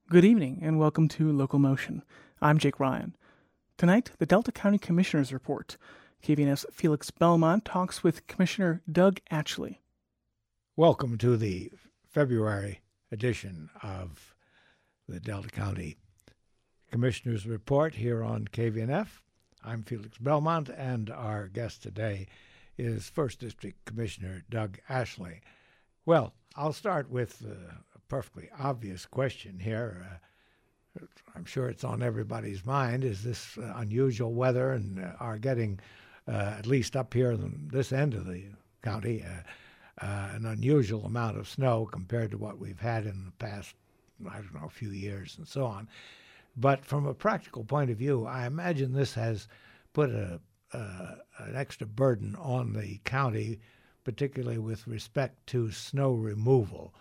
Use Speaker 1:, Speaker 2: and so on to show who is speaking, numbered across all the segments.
Speaker 1: Good evening and welcome to Local Motion. I'm Jake Ryan. Tonight, the Delta County Commissioners Report. KVNF's Felix Belmont talks with Commissioner Doug Ashley.
Speaker 2: Welcome to the February edition of the Delta County Commissioners Report here on KVNF. I'm Felix Belmont, and our guest today is 1st District Commissioner Doug Ashley. Well, I'll start with a perfectly obvious question here. I'm sure it's on everybody's mind. Is this unusual weather and are getting, at least up here in this end of the county, an unusual amount of snow compared to what we've had in the past, a few years and so on. But from a practical point of view, I imagine this has put an extra burden on the county, particularly with respect to snow removal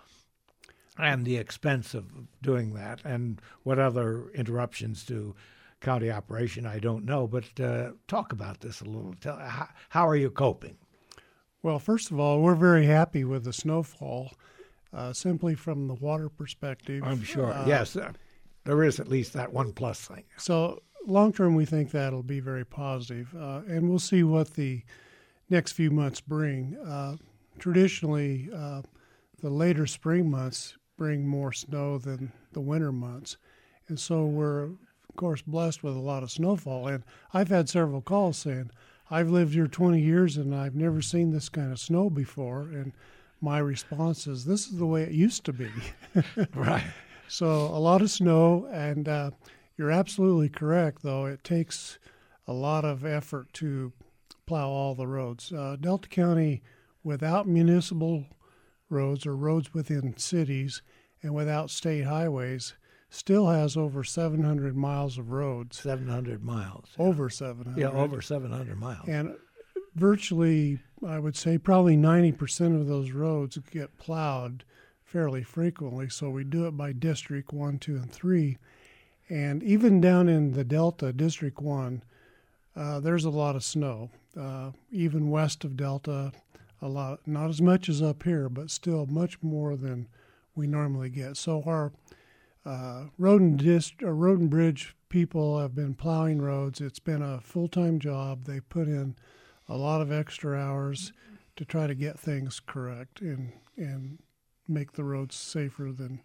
Speaker 2: and the expense of doing that, and what other interruptions to county operation, I don't know. But talk about this a little. How are you coping?
Speaker 3: Well, first of all, we're very happy with the snowfall, simply from the water perspective.
Speaker 2: I'm sure. Yes, there is at least that one plus thing.
Speaker 3: So long term, we think that'll be very positive, and we'll see what the next few months bring. Traditionally, the later spring months bring more snow than the winter months, and so we're, of course, blessed with a lot of snowfall. And I've had several calls saying, I've lived here 20 years and I've never seen this kind of snow before, and my response is, this is the way it used to be.
Speaker 2: Right.
Speaker 3: So a lot of snow, and you're absolutely correct, though. It takes a lot of effort to plow all the roads. Delta County, without municipal roads or roads within cities and without state highways, still has over 700 miles of roads.
Speaker 2: 700 miles.
Speaker 3: Yeah. Over 700.
Speaker 2: Yeah, over 700 miles.
Speaker 3: And virtually, I would say probably 90% of those roads get plowed fairly frequently. So we do it by District 1, 2, and 3. And even down in the Delta, District 1, there's a lot of snow. Even west of Delta, a lot, not as much as up here, but still much more than we normally get. So our road and bridge people have been plowing roads. It's been a full-time job. They put in a lot of extra hours to try to get things correct and make the roads safer than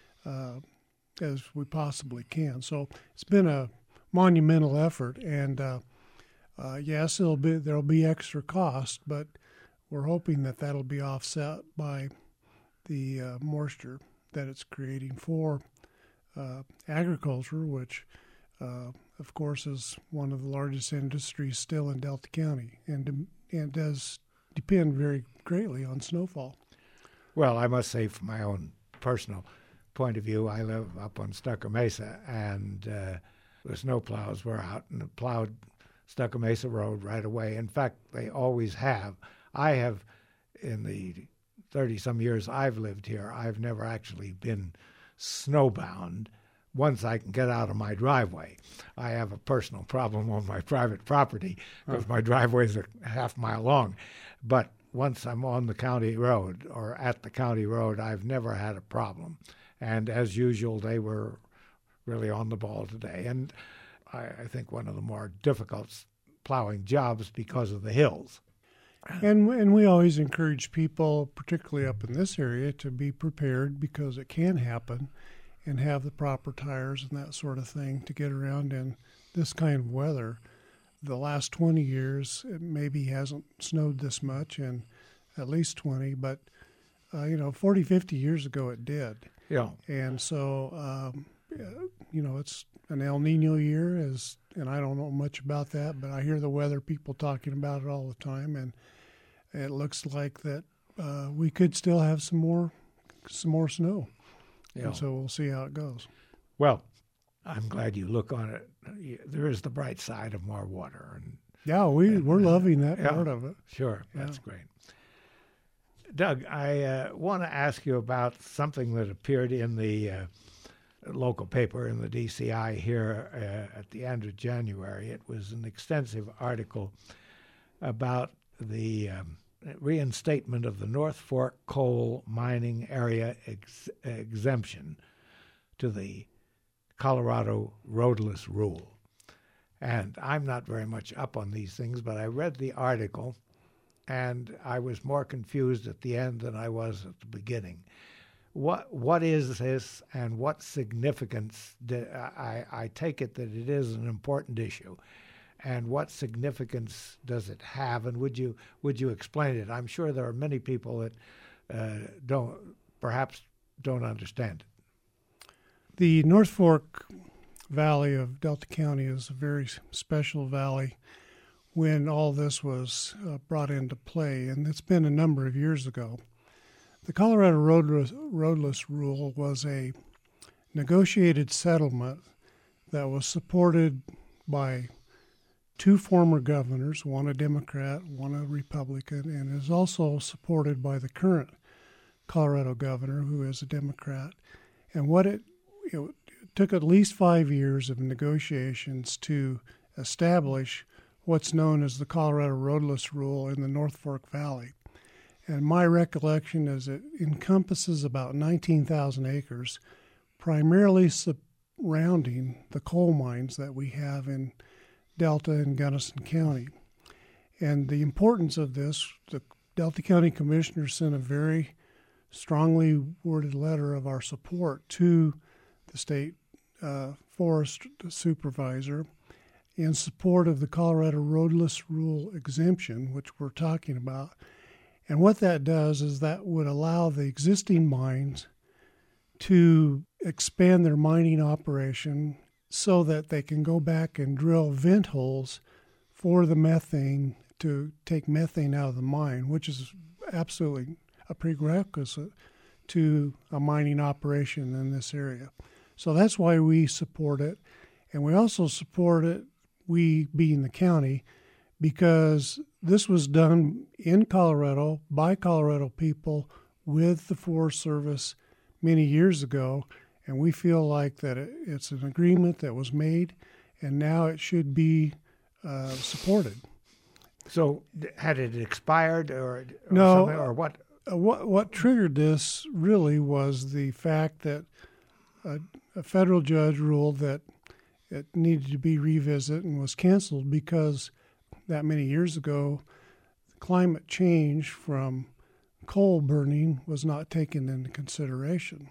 Speaker 3: as we possibly can. So it's been a monumental effort, and yes, there'll be extra cost, but we're hoping that that'll be offset by the moisture that it's creating for agriculture, which, of course, is one of the largest industries still in Delta County, and does depend very greatly on snowfall.
Speaker 2: Well, I must say, from my own personal point of view, I live up on Stucco Mesa, and the snow plows were out and plowed Stucco Mesa Road right away. In fact, they always have. I have, in the 30-some years I've lived here, I've never actually been snowbound once I can get out of my driveway. I have a personal problem on my private property because my driveway is a half mile long. But once I'm on the county road or at the county road, I've never had a problem. And as usual, they were really on the ball today. And I think one of the more difficult plowing jobs because of the hills.
Speaker 3: And we always encourage people, particularly up in this area, to be prepared because it can happen, and have the proper tires and that sort of thing to get around in this kind of weather. The last 20 years, it maybe hasn't snowed this much, and at least 20, but 40, 50 years ago it did.
Speaker 2: Yeah.
Speaker 3: And so, it's an El Nino year, and I don't know much about that, but I hear the weather people talking about it all the time, and it looks like that we could still have some more snow.
Speaker 2: Yeah.
Speaker 3: And so we'll see how it goes.
Speaker 2: Well, I'm glad you look on it. There is the bright side of more water. And
Speaker 3: yeah, we're loving that part of it.
Speaker 2: Sure, that's great. Doug, I want to ask you about something that appeared in the local paper, in the DCI here at the end of January. It was an extensive article about the reinstatement of the North Fork coal mining area exemption to the Colorado roadless rule. And I'm not very much up on these things, but I read the article, and I was more confused at the end than I was at the beginning. What is this, and what significance? I take it that it is an important issue, and what significance does it have? And would you explain it? I'm sure there are many people that don't understand it.
Speaker 3: The North Fork Valley of Delta County is a very special valley when all this was brought into play, and it's been a number of years ago. The Colorado roadless rule was a negotiated settlement that was supported by two former governors, one a Democrat, one a Republican, and is also supported by the current Colorado governor, who is a Democrat. And it took at least 5 years of negotiations to establish what's known as the Colorado roadless rule in the North Fork Valley. And my recollection is it encompasses about 19,000 acres, primarily surrounding the coal mines that we have in Delta and Gunnison County. And the importance of this, the Delta County Commissioner sent a very strongly worded letter of our support to the state forest supervisor in support of the Colorado roadless rule exemption, which we're talking about. And what that does is that would allow the existing mines to expand their mining operation so that they can go back and drill vent holes for the methane to take methane out of the mine, which is absolutely a prerequisite to a mining operation in this area. So that's why we support it. And we also support it, we being the county, because this was done in Colorado by Colorado people with the Forest Service many years ago, and we feel like that it's an agreement that was made, and now it should be supported.
Speaker 2: So had it expired or
Speaker 3: no,
Speaker 2: something, or what?
Speaker 3: What triggered this really was the fact that a federal judge ruled that it needed to be revisited and was canceled because that many years ago, climate change from coal burning was not taken into consideration.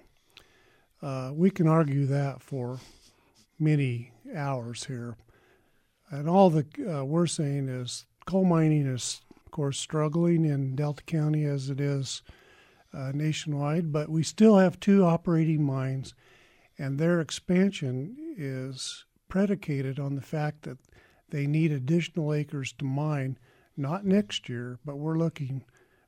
Speaker 3: We can argue that for many hours here. And all that we're saying is coal mining is, of course, struggling in Delta County as it is nationwide, but we still have two operating mines, and their expansion is predicated on the fact that they need additional acres to mine, not next year, but we're looking,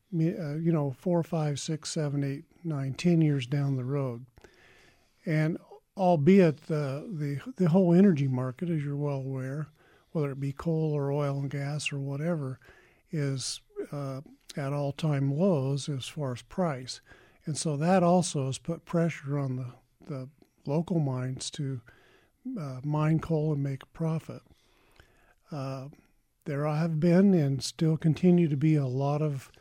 Speaker 3: 4, 5, 6, 7, 8, 9, 10 years down the road. And albeit the whole energy market, as you're well aware, whether it be coal or oil and gas or whatever, is at all-time lows as far as price. And so that also has put pressure on the local mines to mine coal and make a profit. There have been and still continue to be a lot of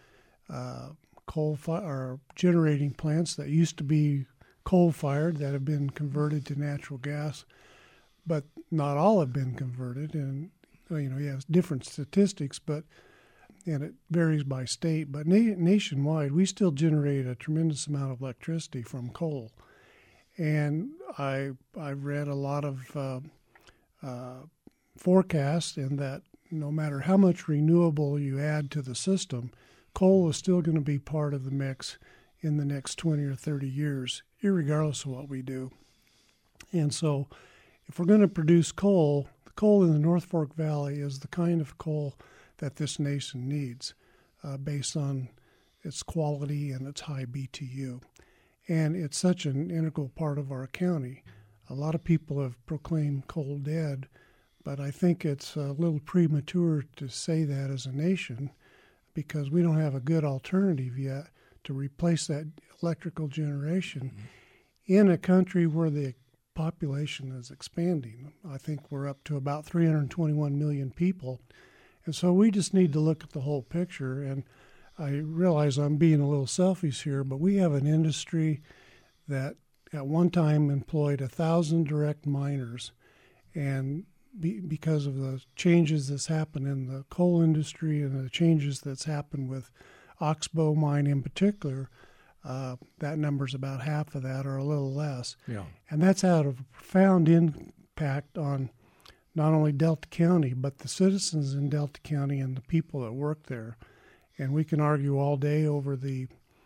Speaker 3: or generating plants that used to be coal-fired that have been converted to natural gas, but not all have been converted. And yes, different statistics, and it varies by state. But nationwide, we still generate a tremendous amount of electricity from coal. And I've read a lot of forecasts in that no matter how much renewable you add to the system, coal is still going to be part of the mix in the next 20 or 30 years, irregardless of what we do. And so if we're going to produce coal, the coal in the North Fork Valley is the kind of coal that this nation needs based on its quality and its high BTU. And it's such an integral part of our county. A lot of people have proclaimed coal dead, but I think it's a little premature to say that as a nation because we don't have a good alternative yet to replace that electrical generation in a country where the population is expanding. I think we're up to about 321 million people. And so we just need to look at the whole picture. And I realize I'm being a little selfish here, but we have an industry that at one time employed 1,000 direct miners, and because of the changes that's happened in the coal industry and the changes that's happened with Oxbow mine in particular, that number's about half of that or a little less.
Speaker 2: Yeah.
Speaker 3: And that's had a profound impact on not only Delta County, but the citizens in Delta County and the people that work there. And we can argue all day over the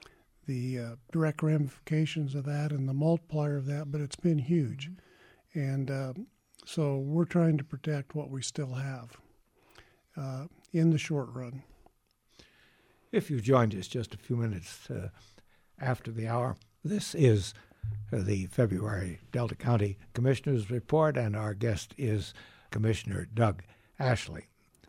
Speaker 3: direct ramifications of that and the multiplier of that, but it's been huge. And so we're trying to protect what we still have in the short run.
Speaker 2: If you joined us just a few minutes after the hour, this is the February Delta County Commissioners Report, and our guest is Commissioner Doug Ashley.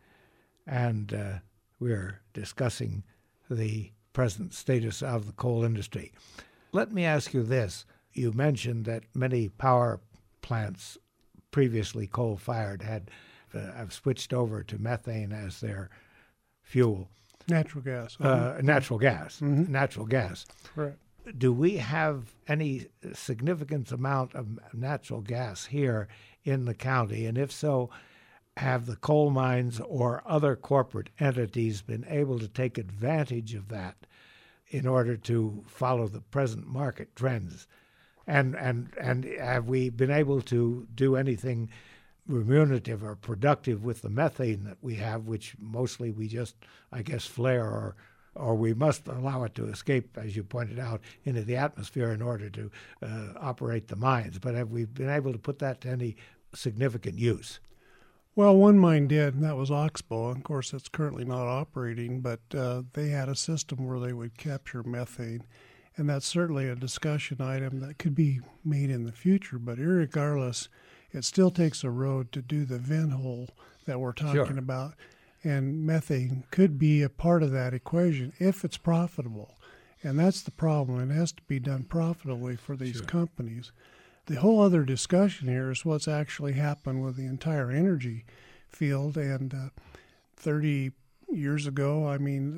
Speaker 2: And we're discussing the present status of the coal industry. Let me ask you this. You mentioned that many power plants previously coal-fired have switched over to methane as their fuel.
Speaker 3: Natural gas.
Speaker 2: Natural gas.
Speaker 3: Mm-hmm.
Speaker 2: Natural gas.
Speaker 3: Correct.
Speaker 2: Do we have any significant amount of natural gas here in the county? And if so, have the coal mines or other corporate entities been able to take advantage of that in order to follow the present market trends? And have we been able to do anything remunerative or productive with the methane that we have, which mostly we just, I guess, flare or we must allow it to escape, as you pointed out, into the atmosphere in order to operate the mines. But have we been able to put that to any significant use?
Speaker 3: Well, one mine did, and that was Oxbow. Of course, it's currently not operating, but they had a system where they would capture methane. And that's certainly a discussion item that could be made in the future. But irregardless, it still takes a road to do the vent hole that we're talking about. And methane could be a part of that equation if it's profitable. And that's the problem. It has to be done profitably for these companies. The whole other discussion here is what's actually happened with the entire energy field. And 30 years ago,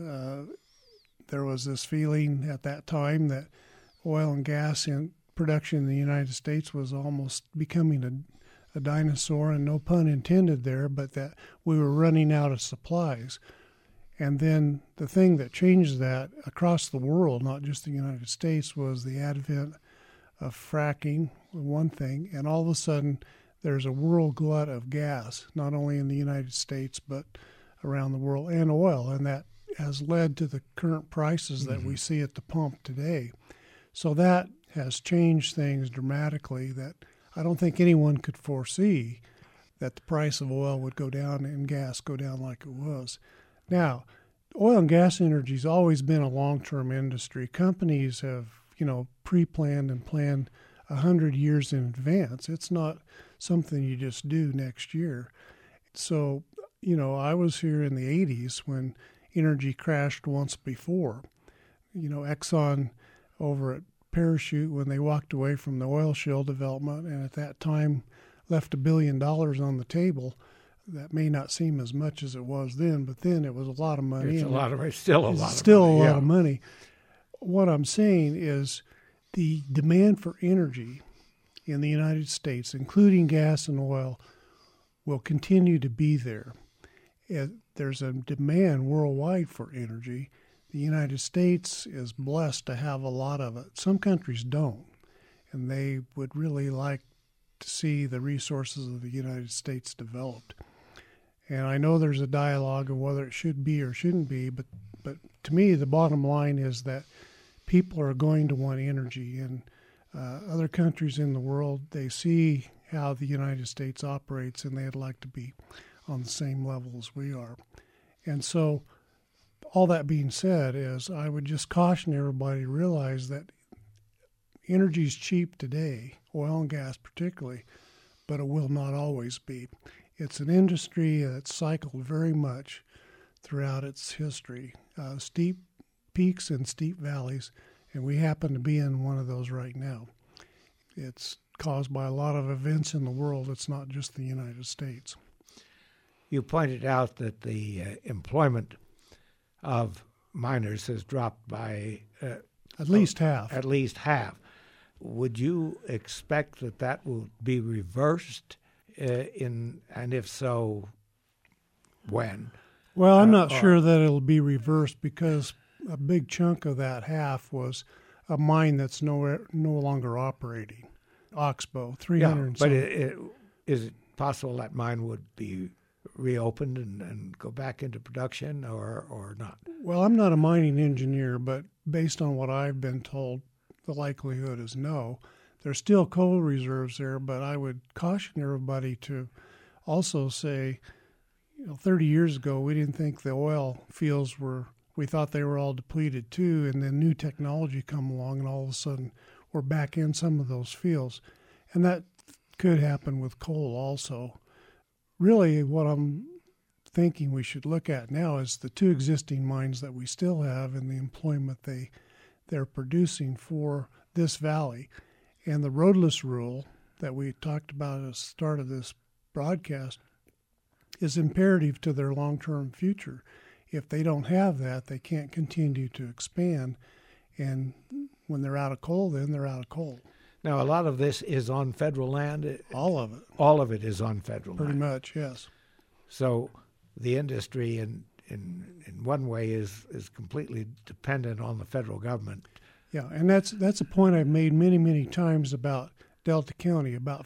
Speaker 3: there was this feeling at that time that oil and gas in production in the United States was almost becoming a dinosaur, and no pun intended there, but that we were running out of supplies. And then the thing that changed that across the world, not just the United States, was the advent of fracking, one thing, and all of a sudden there's a world glut of gas, not only in the United States but around the world, and oil, and that has led to the current prices that we see at the pump today. So that has changed things dramatically that I don't think anyone could foresee, that the price of oil would go down and gas go down like it was. Now, oil and gas energy has always been a long-term industry. Companies have, pre-planned and planned 100 years in advance. It's not something you just do next year. So, I was here in the 80s when energy crashed once before. Exxon over at Parachute, when they walked away from the oil shale development, and at that time left $1 billion on the table. That may not seem as much as it was then, but then it was a lot of money.
Speaker 2: It's still a lot
Speaker 3: of money. What I'm saying is the demand for energy in the United States, including gas and oil, will continue to be there. There's a demand worldwide for energy. The United States is blessed to have a lot of it. Some countries don't, and they would really like to see the resources of the United States developed. And I know there's a dialogue of whether it should be or shouldn't be, but to me, the bottom line is that people are going to want energy. And other countries in the world, they see how the United States operates, and they'd like to be on the same level as we are. And so all that being said is I would just caution everybody to realize that energy is cheap today, oil and gas particularly, but it will not always be. It's an industry that's cycled very much throughout its history, steep peaks and steep valleys, and we happen to be in one of those right now. It's caused by a lot of events in the world. It's not just the United States.
Speaker 2: You pointed out that the employment of miners has dropped by
Speaker 3: at least half.
Speaker 2: At least half. would you expect that will be reversed and if so, when?
Speaker 3: Well, I'm not sure that it'll be reversed because a big chunk of that half was a mine that's no longer operating, Oxbow, 300.
Speaker 2: But is it possible that mine would be reopened and go back into production or not?
Speaker 3: Well, I'm not a mining engineer, but based on what I've been told, the likelihood is no. There's still coal reserves there, but I would caution everybody to also say, 30 years ago, we didn't think the oil fields we thought they were all depleted too, and then new technology come along, and all of a sudden we're back in some of those fields. And that could happen with coal also. Really, what I'm thinking we should look at now is the two existing mines that we still have and the employment they're producing for this valley. And the roadless rule that we talked about at the start of this broadcast is imperative to their long-term future. If they don't have that, they can't continue to expand. And when they're out of coal, then they're out of coal.
Speaker 2: Now, a lot of this is on federal land?
Speaker 3: All of it.
Speaker 2: All of it is on federal land?
Speaker 3: Pretty much, yes.
Speaker 2: So the industry in one way is completely dependent on the federal government.
Speaker 3: Yeah, and that's a point I've made many, many times about Delta County. About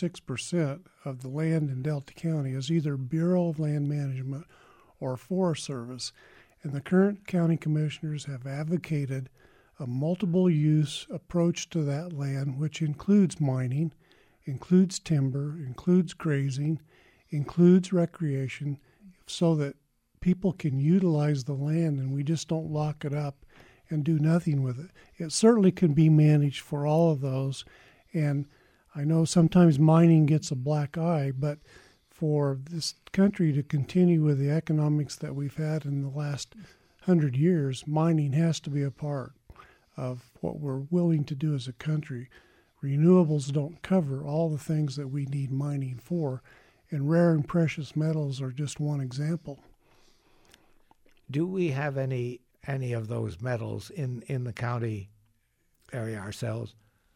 Speaker 3: 56% of the land in Delta County is either Bureau of Land Management or Forest Service. And the current county commissioners have advocated a multiple-use approach to that land, which includes mining, includes timber, includes grazing, includes recreation, so that people can utilize the land and we just don't lock it up and do nothing with it. It certainly can be managed for all of those. And I know sometimes mining gets a black eye, but for this country to continue with the economics that we've had in the last 100 years, mining has to be a part of what we're willing to do as a country. Renewables don't cover all the things that we need mining for, and rare and precious metals are just one example.
Speaker 2: Do we have any of those metals in the county area ourselves?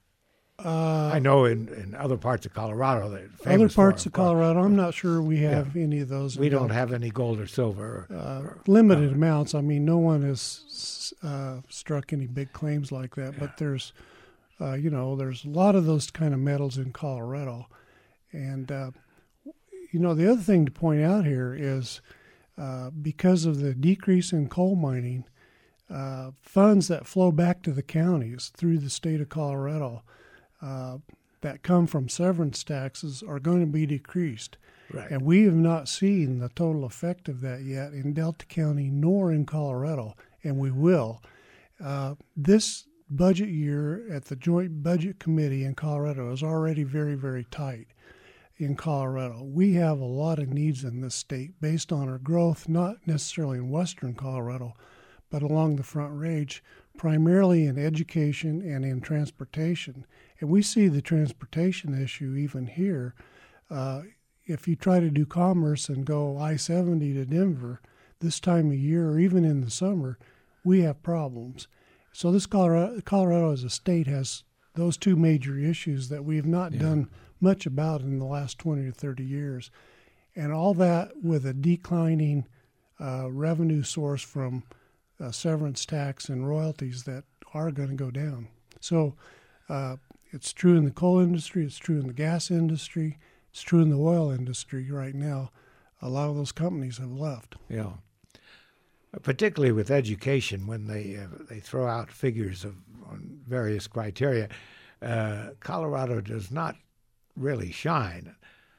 Speaker 2: I know in other parts of Colorado, they're famous.
Speaker 3: Other parts of Colorado, I'm not sure we have any of those.
Speaker 2: We don't have any gold or silver.
Speaker 3: Limited amounts. I mean, no one has struck any big claims like that. Yeah. But there's, there's a lot of those kind of metals in Colorado. And, the other thing to point out here is because of the decrease in coal mining, funds that flow back to the counties through the state of Colorado that come from severance taxes are going to be decreased.
Speaker 2: Right.
Speaker 3: And we have not seen the total effect of that yet in Delta County nor in Colorado, and we will. This budget year at the Joint Budget Committee in Colorado is already very, very tight in Colorado. We have a lot of needs in this state based on our growth, not necessarily in western Colorado, but along the Front Range, primarily in education and in transportation. And we see the transportation issue even here. If you try to do commerce and go I-70 to Denver this time of year or even in the summer, we have problems. So this Colorado as a state has those two major issues that we have not done much about in the last 20 to 30 years. And all that with a declining revenue source from severance tax and royalties that are going to go down. So it's true in the coal industry, it's true in the gas industry, it's true in the oil industry right now. A lot of those companies have left.
Speaker 2: Yeah, particularly with education, when they throw out figures on various criteria, Colorado does not really shine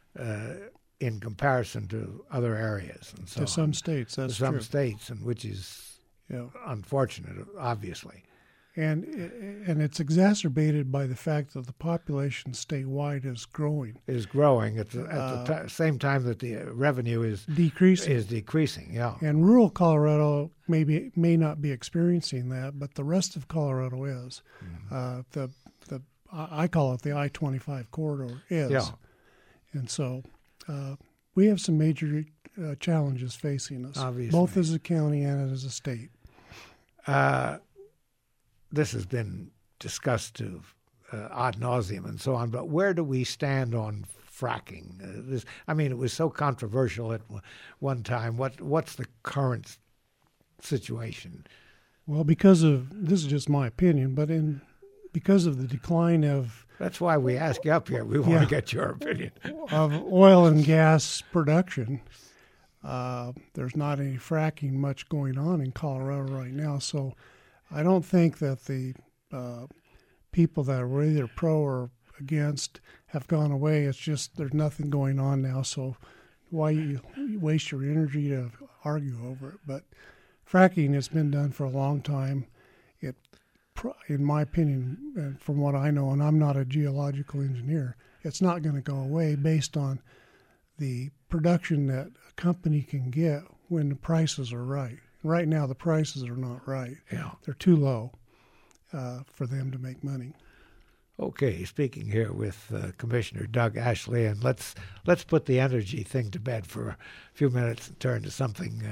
Speaker 2: in comparison to other areas. And so
Speaker 3: to some states, that's true.
Speaker 2: To some states, and which is unfortunate, obviously.
Speaker 3: And it's exacerbated by the fact that the population statewide is growing.
Speaker 2: Is growing at the same time that the revenue is decreasing. Yeah.
Speaker 3: And rural Colorado may not be experiencing that, but the rest of Colorado is. Mm-hmm. I call it the I-25 corridor is.
Speaker 2: Yeah.
Speaker 3: And so we have some major challenges facing us,
Speaker 2: obviously,
Speaker 3: both as a county and as a state.
Speaker 2: This has been discussed to ad nauseum and so on. But where do we stand on fracking? It was so controversial at one time. What's the current situation?
Speaker 3: Well, because of this is just my opinion, but because of the decline of
Speaker 2: that's why we ask you up here. We want to get your opinion
Speaker 3: of oil and gas production. There's not any fracking much going on in Colorado right now, so I don't think that the people that were either pro or against have gone away. It's just there's nothing going on now, so why you waste your energy to argue over it? But fracking has been done for a long time. It, in my opinion, and from what I know, and I'm not a geological engineer, it's not going to go away based on the production that a company can get when the prices are right. Right now, the prices are not right.
Speaker 2: Yeah.
Speaker 3: They're too low for them to make money.
Speaker 2: Okay, speaking here with Commissioner Doug Ashley, and let's put the energy thing to bed for a few minutes and turn to something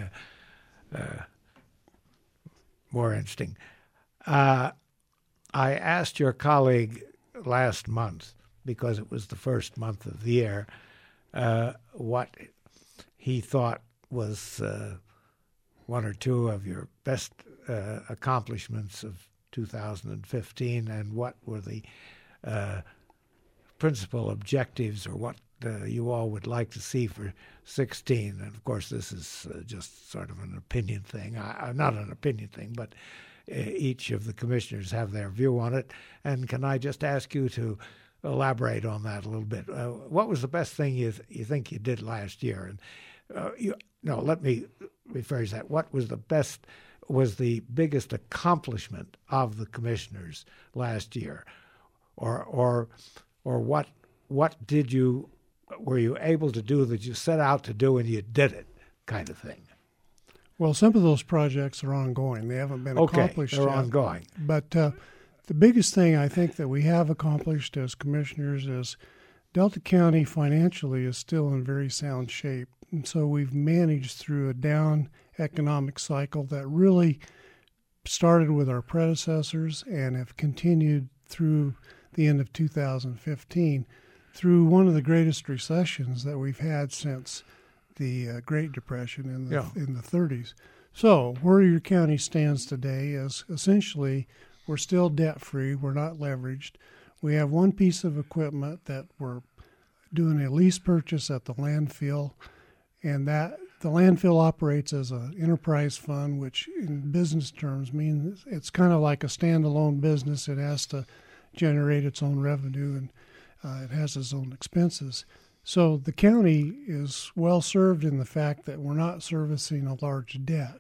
Speaker 2: more interesting. I asked your colleague last month, because it was the first month of the year, what he thought was one or two of your best accomplishments of 2015, and what were the principal objectives, or what you all would like to see for 16. And of course, this is just sort of an opinion thing. Not an opinion thing, but each of the commissioners have their view on it. And can I just ask you to elaborate on that a little bit? What was the best thing you think you did last year? And let me rephrase that. What was the biggest accomplishment of the commissioners last year, or what were you able to do that you set out to do and you did it, kind of thing?
Speaker 3: Well, some of those projects are ongoing. They haven't been accomplished
Speaker 2: they're
Speaker 3: yet.
Speaker 2: ongoing.
Speaker 3: But the biggest thing I think that we have accomplished as commissioners is Delta County financially is still in very sound shape. And so we've managed through a down economic cycle that really started with our predecessors and have continued through the end of 2015 through one of the greatest recessions that we've had since the Great Depression in the 30s. So where your county stands today is essentially we're still debt-free. We're not leveraged. We have one piece of equipment that we're doing a lease purchase at the landfill, and that the landfill operates as an enterprise fund, which in business terms means it's kind of like a standalone business. It has to generate its own revenue, and it has its own expenses. So the county is well served in the fact that we're not servicing a large debt.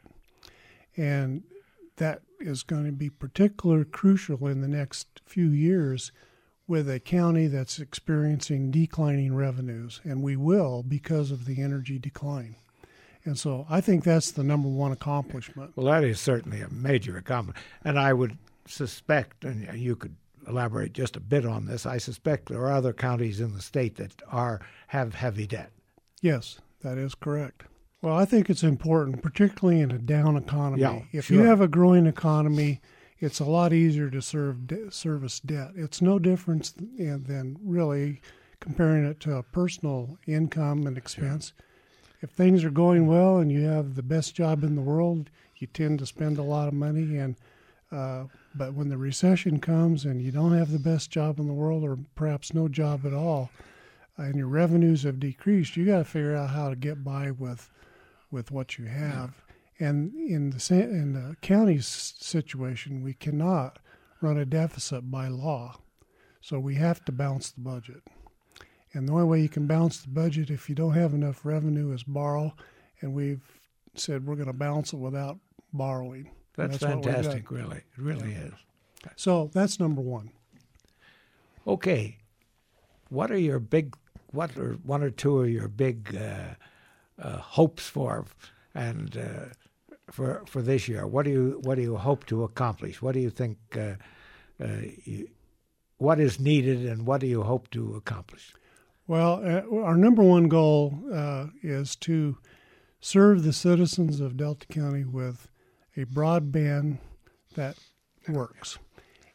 Speaker 3: And that is going to be particularly crucial in the next few years with a county that's experiencing declining revenues, and we will because of the energy decline. And so I think that's the number one accomplishment.
Speaker 2: Well, that is certainly a major accomplishment. And I would suspect, and you could elaborate just a bit on this, I suspect there are other counties in the state that have heavy debt.
Speaker 3: Yes, that is correct. Well, I think it's important, particularly in a down economy.
Speaker 2: Yeah,
Speaker 3: if
Speaker 2: sure.
Speaker 3: you have a growing economy, it's a lot easier to service debt. It's no difference than really comparing it to a personal income and expense. Sure. If things are going well and you have the best job in the world, you tend to spend a lot of money. And but when the recession comes and you don't have the best job in the world, or perhaps no job at all, and your revenues have decreased, you got to figure out how to get by with what you have. Yeah. And in the county's situation, we cannot run a deficit by law, so we have to balance the budget. And the only way you can balance the budget if you don't have enough revenue is borrow, and we've said we're going to balance it without borrowing.
Speaker 2: That's fantastic, really. It really is.
Speaker 3: So that's number one.
Speaker 2: Okay. What are one or two of your big hopes for this year? What do you hope to accomplish? What do you think what is needed, and what do you hope to accomplish?
Speaker 3: Well, our number one goal is to serve the citizens of Delta County with a broadband that works.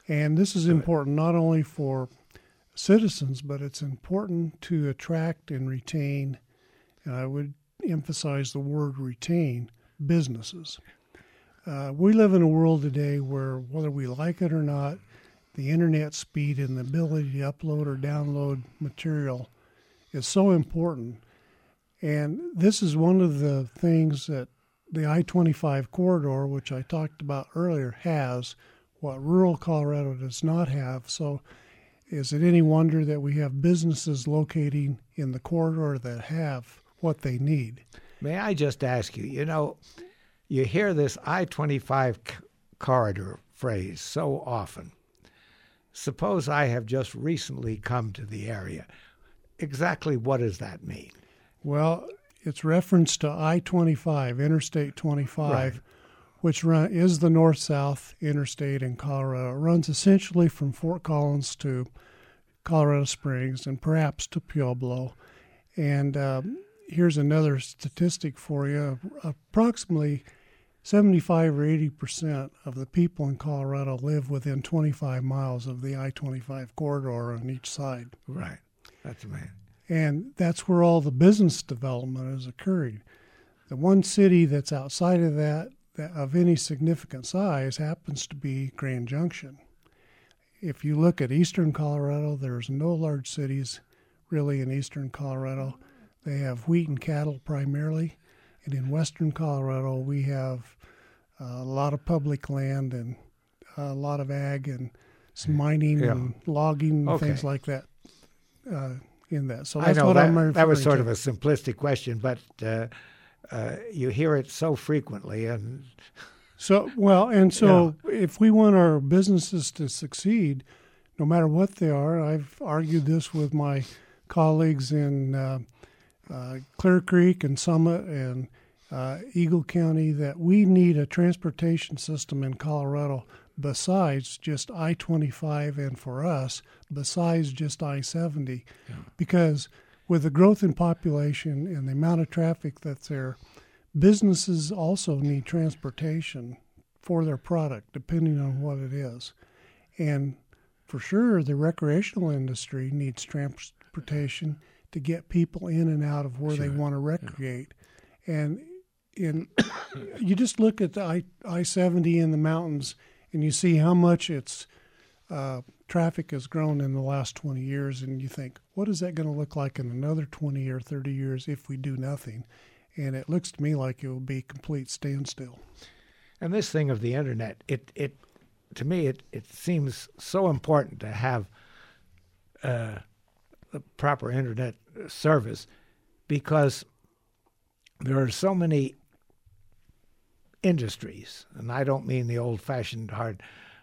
Speaker 3: And this is important not only for citizens, but it's important to attract and retain, and I would emphasize the word retain, businesses. We live in a world today where, whether we like it or not, the internet speed and the ability to upload or download material is so important. And this is one of the things that the I-25 corridor, which I talked about earlier, has, what rural Colorado does not have. So is it any wonder that we have businesses locating in the corridor that have what they need?
Speaker 2: May I just ask you, you hear this I-25 corridor phrase so often. Suppose I have just recently come to the area. Exactly what does that mean?
Speaker 3: Well, it's reference to I-25, Interstate 25,
Speaker 2: Right.
Speaker 3: which is the north-south interstate in Colorado. It runs essentially from Fort Collins to Colorado Springs and perhaps to Pueblo. And here's another statistic for you. Approximately 75 or 80% of the people in Colorado live within 25 miles of the I-25 corridor on each side.
Speaker 2: Right. That's amazing.
Speaker 3: And that's where all the business development is occurring. The one city that's outside of that of any significant size happens to be Grand Junction. If you look at eastern Colorado, there's no large cities really in eastern Colorado. They have wheat and cattle primarily. And in western Colorado, we have a lot of public land and a lot of ag and some mining and logging and things like that in that. So that's what I'm referring to.
Speaker 2: That was sort of a simplistic question, but you hear it so frequently. And
Speaker 3: so if we want our businesses to succeed, no matter what they are, I've argued this with my colleagues in Clear Creek and Summit and Eagle County, that we need a transportation system in Colorado besides just I-25, and for us, besides just I-70, because with the growth in population and the amount of traffic that's there, businesses also need transportation for their product, depending on what it is. And for sure, the recreational industry needs transportation to get people in and out of where they want to recreate. And you just look at the I-70 in the mountains, and you see how much its traffic has grown in the last 20 years, and you think, what is that going to look like in another 20 or 30 years if we do nothing? And it looks to me like it will be complete standstill.
Speaker 2: And this thing of the internet, it to me, it seems so important to have the proper internet service, because there are so many industries, and I don't mean the old-fashioned hard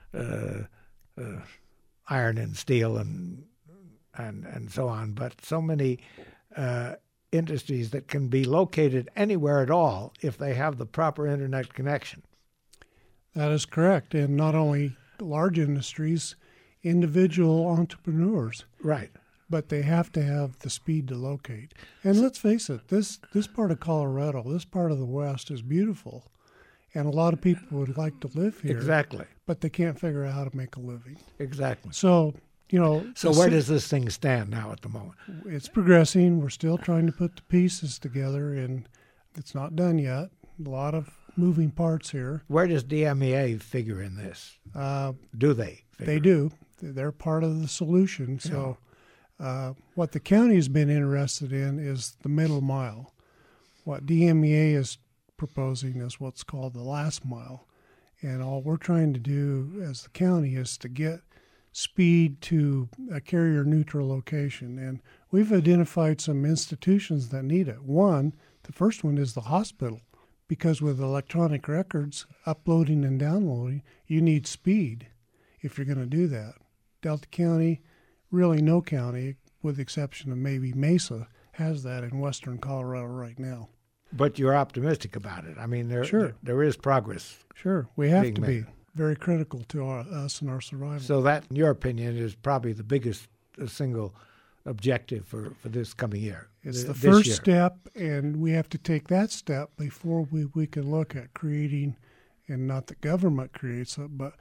Speaker 2: iron and steel and so on, but so many industries that can be located anywhere at all if they have the proper internet connection.
Speaker 3: That is correct, and not only large industries, individual entrepreneurs.
Speaker 2: Right.
Speaker 3: But they have to have the speed to locate. And let's face it, this part of Colorado, this part of the West is beautiful. And a lot of people would like to live here.
Speaker 2: Exactly.
Speaker 3: But they can't figure out how to make a living.
Speaker 2: Exactly.
Speaker 3: So,
Speaker 2: So where does this thing stand now at the moment?
Speaker 3: It's progressing. We're still trying to put the pieces together, and it's not done yet. A lot of moving parts here.
Speaker 2: Where does DMEA figure in this? Do they?
Speaker 3: They do. They're part of the solution. So what the county has been interested in is the middle mile. What DMEA is proposing is what's called the last mile. And all we're trying to do as the county is to get speed to a carrier-neutral location. And we've identified some institutions that need it. The first one is the hospital, because with electronic records, uploading and downloading, you need speed if you're going to do that. Delta County, really no county, with the exception of maybe Mesa, has that in western Colorado right now.
Speaker 2: But you're optimistic about it. I mean, there is progress.
Speaker 3: Sure. We have to be. Very critical to us and our survival.
Speaker 2: So that, in your opinion, is probably the biggest single objective for this coming year.
Speaker 3: It's the first step, and we have to take that step before we can look at creating, and not the government creates it, but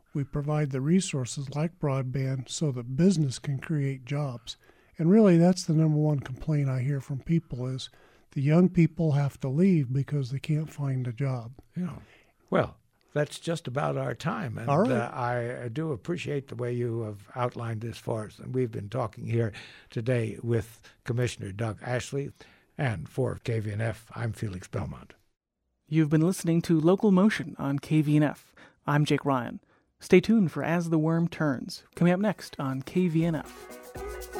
Speaker 3: We provide the resources like broadband so that business can create jobs. And really, that's the number one complaint I hear from people is the young people have to leave because they can't find a job.
Speaker 2: Yeah. Well, that's just about our time. And
Speaker 3: all right.
Speaker 2: I do appreciate the way you have outlined this for us. And we've been talking here today with Commissioner Doug Ashley. And for KVNF, I'm Felix Belmont.
Speaker 1: You've been listening to Local Motion on KVNF. I'm Jake Ryan. Stay tuned for As the Worm Turns, coming up next on KVNF.